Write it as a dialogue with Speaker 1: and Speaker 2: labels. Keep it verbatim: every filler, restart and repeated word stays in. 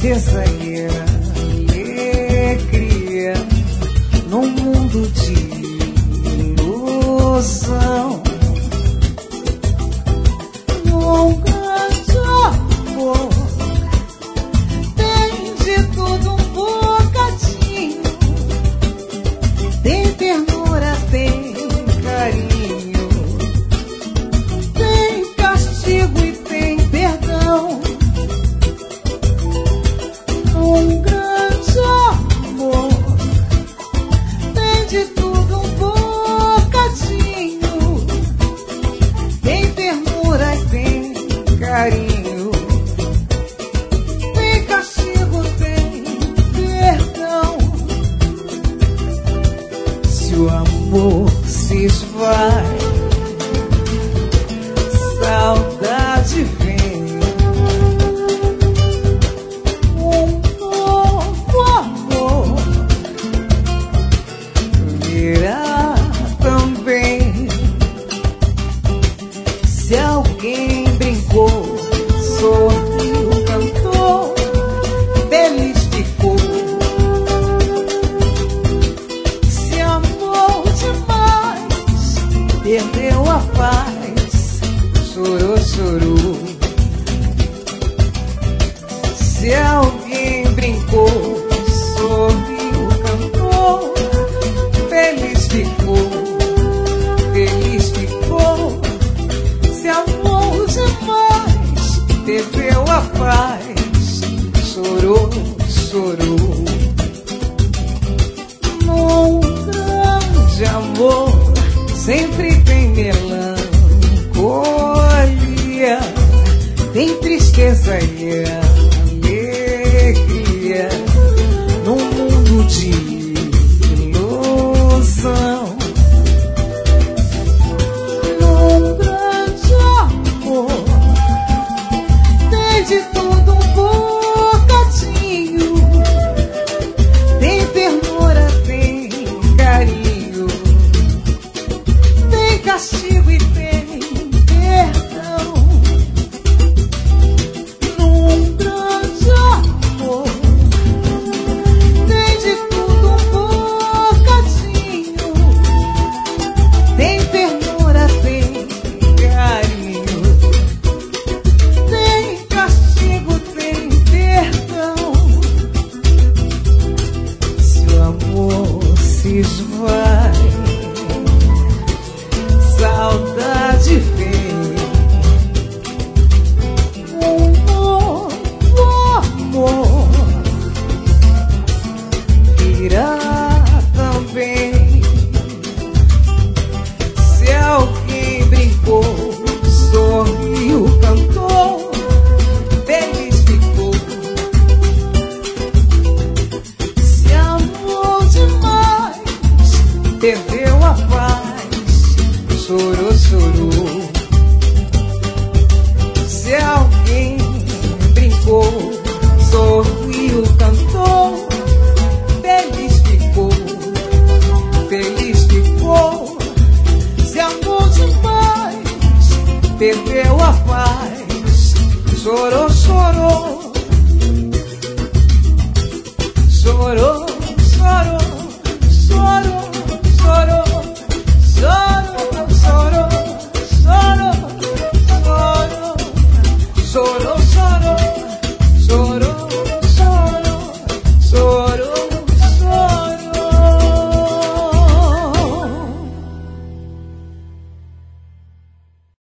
Speaker 1: tristeza e alegria num mundo de ilusão. Num grande amor tem de tudo um bocadinho, tem ternura, tem carinho, tem castigo e tem perdão. Um grande amor tem de tudo um bocadinho, tem ternura e tem carinho, tem castigo, tem perdão. Se o amor se esvai, saudade vem. Se alguém brincou, sorriu, cantou, feliz ficou. Se amou demais, perdeu a paz, chorou, chorou. Se alguém brincou, sorriu, cantou, feliz ficou, feliz ficou. Se amou demais, perdeu a paz, chorou, chorou. Num grande amor sempre tem melancolia, tem tristeza e alegria num mundo de ilusão. De tudo um bocadinho, tem ternura, tem carinho, tem castigo e tem perdão. Num grande amor tem de tudo um bocadinho, tem ternura, tem carinho, castigo, tem perdão. Se o amor se esvai, saudade vem. Um novo amor virá também. Se alguém brincou, sorriu, cantou, feliz ficou. Se amou demais, perdeu a paz, chorou, chorou. Se alguém brincou, sorriu, cantou, feliz ficou, feliz ficou. Se amou demais, perdeu a paz, chorou, chorou, chorou, chorou, chorou.